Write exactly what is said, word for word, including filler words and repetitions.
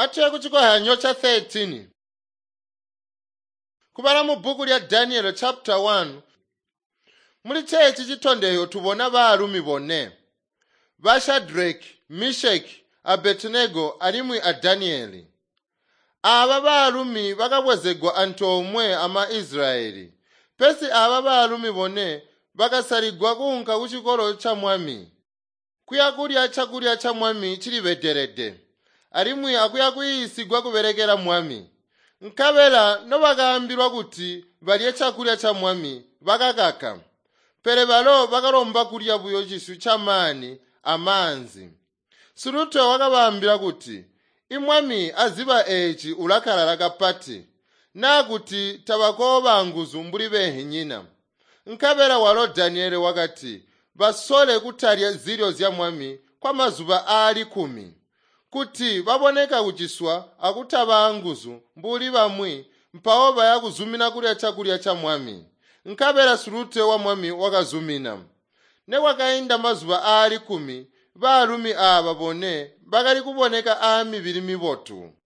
atiye kuchikohanyo cha thirteen kubala mu buku lya Daniel chapter one muli chechi chitondeyo tubona baalumi bone ba Shadrach, Meshach, Abednego alimwi a Danieli. Aba baalumi bakabwezegwa anthu omwe ama Israeli. Pesi aba baalumi bone bakasaligwa kunka kuchikolo cha mwami. Kuyakulya chakulya cha mwami chili bederede. Alimwi akuya kuyisigwa kuberekera mwami. Nkabela no bakambirwa kuti balye chakulya cha mwami bakakaka. Pere balo bakalomba kulya buyo chisu cha mani amanzi. Surute wakabambira kuti imwami aziba echi ulakhala lakapati na kuti tabako banguzu mbuli behinyina. Nkabela walo Danieli wakati basole kutalya zilyo zya mwami kwa mazuba ali kumi kuti baboneka kuchiswa akutaba nguzu mbuli bamwi mpawo bayakuzumina kulya chakulya cha mwami. Nkabela surute wa mwami wakazumina ne wakainda mazuba ali kumi baalumi aba bone bakali kuboneka ami bili mibotu.